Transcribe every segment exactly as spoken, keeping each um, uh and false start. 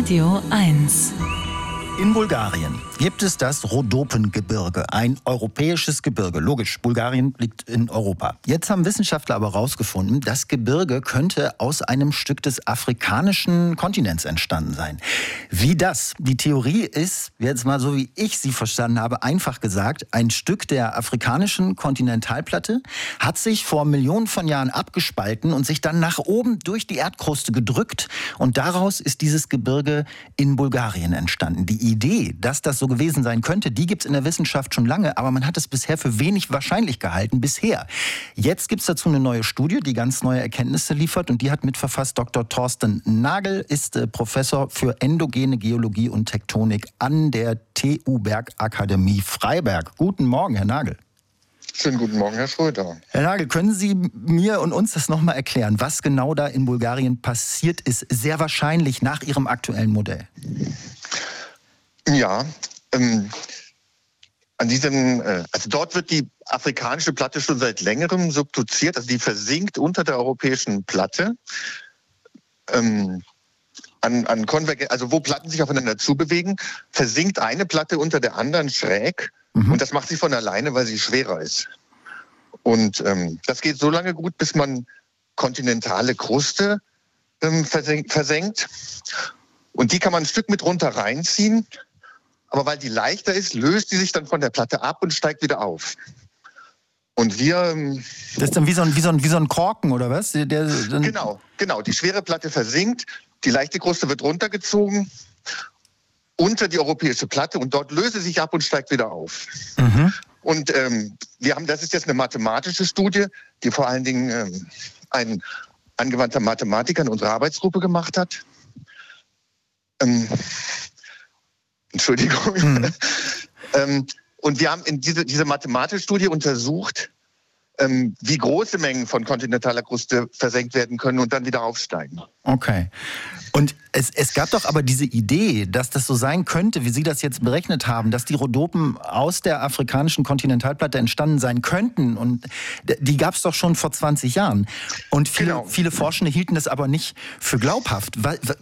Radio eins. In Bulgarien gibt es das Rhodopengebirge, ein europäisches Gebirge. Logisch, Bulgarien liegt in Europa. Jetzt haben Wissenschaftler aber herausgefunden, das Gebirge könnte aus einem Stück des afrikanischen Kontinents entstanden sein. Wie das? Die Theorie ist, jetzt mal so wie ich sie verstanden habe, einfach gesagt, ein Stück der afrikanischen Kontinentalplatte hat sich vor Millionen von Jahren abgespalten und sich dann nach oben durch die Erdkruste gedrückt. Und daraus ist dieses Gebirge in Bulgarien entstanden. Die Idee, dass das so gewesen sein könnte, die gibt es in der Wissenschaft schon lange, aber man hat es bisher für wenig wahrscheinlich gehalten, bisher. Jetzt gibt es dazu eine neue Studie, die ganz neue Erkenntnisse liefert und die hat mitverfasst Doktor Thorsten Nagel, ist äh, Professor für endogene Geologie und Tektonik an der T U Bergakademie Freiberg. Guten Morgen, Herr Nagel. Schönen guten Morgen, Herr Schröder. Herr Nagel, können Sie mir und uns das nochmal erklären, was genau da in Bulgarien passiert ist, sehr wahrscheinlich nach Ihrem aktuellen Modell? Ja, ähm, an diesem, äh, also dort wird die afrikanische Platte schon seit längerem subduziert, also die versinkt unter der europäischen Platte. Ähm, an, an Konvergen- also wo Platten sich aufeinander zubewegen, versinkt eine Platte unter der anderen schräg. Mhm. Und das macht sie von alleine, weil sie schwerer ist. Und ähm, das geht so lange gut, bis man kontinentale Kruste ähm, versenkt, versenkt. Und die kann man ein Stück mit runter reinziehen. Aber weil die leichter ist, löst die sich dann von der Platte ab und steigt wieder auf. Und wir... Ähm, das ist dann wie so ein, wie so ein, wie so ein Korken, oder was? Der, der, dann genau, genau. Die schwere Platte versinkt, die leichte Kruste wird runtergezogen unter die europäische Platte und dort löst sie sich ab und steigt wieder auf. Mhm. Und ähm, wir haben, das ist jetzt eine mathematische Studie, die vor allen Dingen ähm, ein angewandter Mathematiker in unserer Arbeitsgruppe gemacht hat. Ähm, Entschuldigung. Mhm. ähm, und wir haben in diese, diese mathematische Studie untersucht, ähm, wie große Mengen von kontinentaler Kruste versenkt werden können und dann wieder aufsteigen. Okay. Und es, es gab doch aber diese Idee, dass das so sein könnte, wie Sie das jetzt berechnet haben, dass die Rhodopen aus der afrikanischen Kontinentalplatte entstanden sein könnten. Und die gab es doch schon vor zwanzig Jahren. Und viele, genau. viele Forschende hielten das aber nicht für glaubhaft.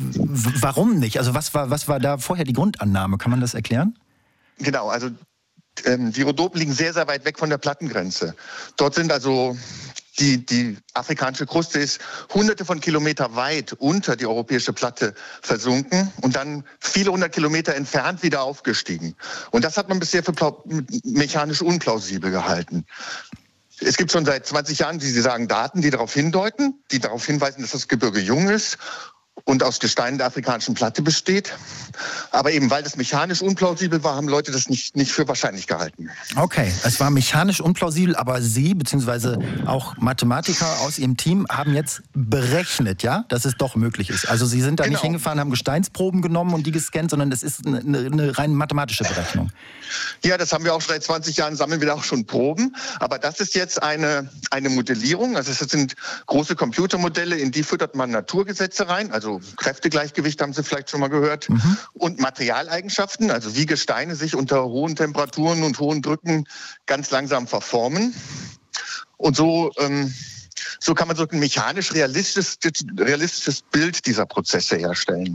Warum nicht? Also was war, was war da vorher die Grundannahme? Kann man das erklären? Genau, also ähm, die Rhodopen liegen sehr, sehr weit weg von der Plattengrenze. Dort sind also... Die, die afrikanische Kruste ist hunderte von Kilometer weit unter die europäische Platte versunken und dann viele hundert Kilometer entfernt wieder aufgestiegen. Und das hat man bisher für plau- mechanisch unplausibel gehalten. Es gibt schon seit zwanzig Jahren, wie Sie sagen, Daten, die darauf hindeuten, die darauf hinweisen, dass das Gebirge jung ist und aus Gesteinen der afrikanischen Platte besteht. Aber eben, weil das mechanisch unplausibel war, haben Leute das nicht, nicht für wahrscheinlich gehalten. Okay, es war mechanisch unplausibel, aber Sie, beziehungsweise auch Mathematiker aus Ihrem Team, haben jetzt berechnet, ja, dass es doch möglich ist. Also Sie sind da genau. nicht hingefahren, haben Gesteinsproben genommen und die gescannt, sondern es ist eine, eine rein mathematische Berechnung. Ja, das haben wir auch schon seit zwanzig Jahren, sammeln wir da auch schon Proben. Aber das ist jetzt eine, eine Modellierung. Also es sind große Computermodelle, in die füttert man Naturgesetze rein. Also Kräftegleichgewicht haben Sie vielleicht schon mal gehört. Mhm. Und Materialeigenschaften, also wie Gesteine sich unter hohen Temperaturen und hohen Drücken ganz langsam verformen. Und so, ähm, so kann man so ein mechanisch realistisches, realistisches Bild dieser Prozesse herstellen.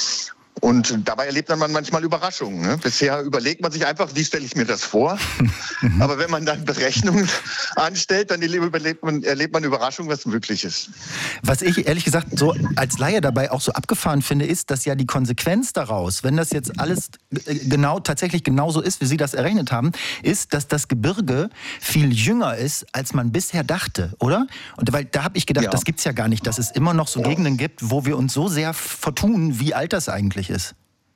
Und dabei erlebt man manchmal Überraschungen. Ne? Bisher überlegt man sich einfach, wie stelle ich mir das vor? Aber wenn man dann Berechnungen anstellt, dann erlebt man, erlebt man Überraschungen, was möglich ist. Was ich ehrlich gesagt so als Laie dabei auch so abgefahren finde, ist, dass ja die Konsequenz daraus, wenn das jetzt alles genau tatsächlich genauso ist, wie Sie das errechnet haben, ist, dass das Gebirge viel jünger ist, als man bisher dachte, oder? Und weil da habe ich gedacht, ja. Das gibt's ja gar nicht, dass es immer noch so Gegenden gibt, wo wir uns so sehr vertun, wie alt das eigentlich ist.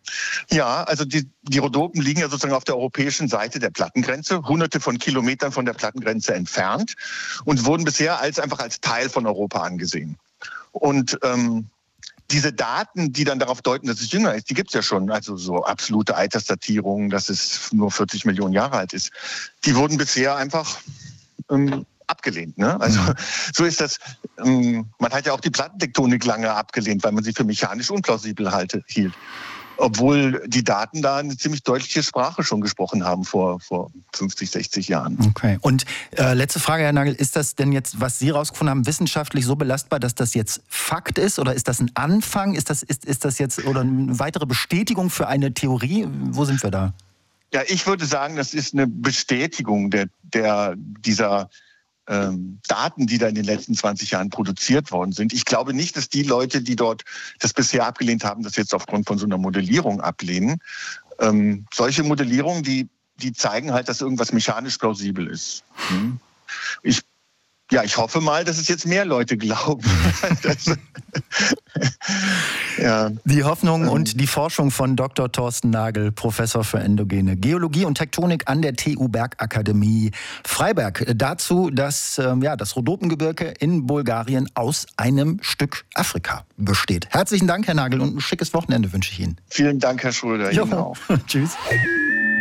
Ja, also die, die Rhodopen liegen ja sozusagen auf der europäischen Seite der Plattengrenze, hunderte von Kilometern von der Plattengrenze entfernt und wurden bisher als einfach als Teil von Europa angesehen. Und ähm, diese Daten, die dann darauf deuten, dass es jünger ist, die gibt es ja schon. Also so absolute Altersdatierungen, dass es nur vierzig Millionen Jahre alt ist. Die wurden bisher einfach ähm, abgelehnt. Ne? Also so ist das. Ähm, man hat ja auch die Plattentektonik lange abgelehnt, weil man sie für mechanisch unplausibel halte, hielt. obwohl die Daten da eine ziemlich deutliche Sprache schon gesprochen haben vor, vor fünfzig, sechzig Jahren. Okay. Und äh, letzte Frage, Herr Nagel, ist das denn jetzt, was Sie rausgefunden haben, wissenschaftlich so belastbar, dass das jetzt Fakt ist? Oder ist das ein Anfang? Ist das, ist, ist das jetzt oder eine weitere Bestätigung für eine Theorie? Wo sind wir da? Ja, ich würde sagen, das ist eine Bestätigung der, der, dieser ähm, Daten, die da in den letzten zwanzig Jahren produziert worden sind. Ich glaube nicht, dass die Leute, die dort das bisher abgelehnt haben, das jetzt aufgrund von so einer Modellierung ablehnen. Ähm, solche Modellierungen, die, die zeigen halt, dass irgendwas mechanisch plausibel ist. Hm? Ich Ja, ich hoffe mal, dass es jetzt mehr Leute glauben. das, ja. Die Hoffnung und die Forschung von Doktor Thorsten Nagel, Professor für endogene Geologie und Tektonik an der T U Bergakademie Freiberg. Dazu, dass ähm, ja, das Rhodopengebirge in Bulgarien aus einem Stück Afrika besteht. Herzlichen Dank, Herr Nagel, und ein schickes Wochenende wünsche ich Ihnen. Vielen Dank, Herr Schröder. Ihnen auch. Tschüss.